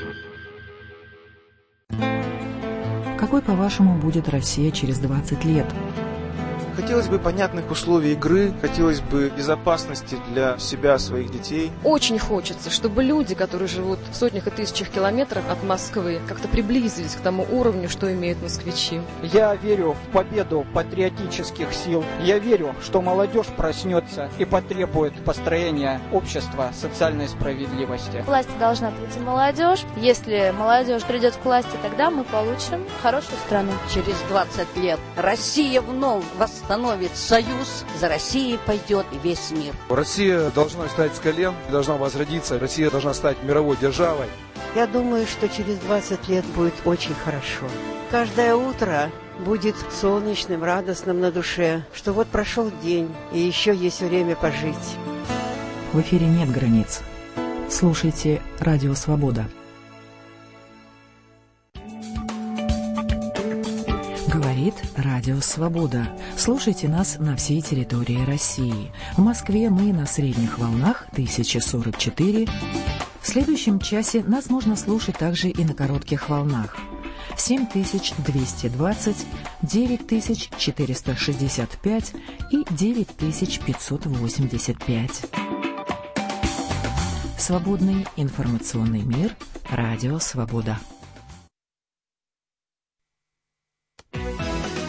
Какой, по-вашему, будет Россия через 20 лет? Хотелось бы понятных условий игры, хотелось бы безопасности для себя, своих детей. Очень хочется, чтобы люди, которые живут в сотнях и тысячах километров от Москвы, как-то приблизились к тому уровню, что имеют москвичи. Я верю в победу патриотических сил. Я верю, что молодежь проснется и потребует построения общества социальной справедливости. К власти должна прийти молодежь. Если молодежь придет к власти, тогда мы получим хорошую страну. Через 20 лет Россия вновь восстановит союз, за Россией пойдет и весь мир. Россия должна встать с колен, должна возродиться, Россия должна стать мировой державой. Я думаю, что через 20 лет будет очень хорошо. Каждое утро будет солнечным, радостным на душе, что вот прошел день, и еще есть время пожить. В эфире нет границ. Слушайте «Радио Свобода». Говорит Радио Свобода. Слушайте нас на всей территории России. В Москве мы на средних волнах 1044. В следующем часе нас можно слушать также и на коротких волнах. 7220, 9465 и 9585. Свободный информационный мир. Радио Свобода.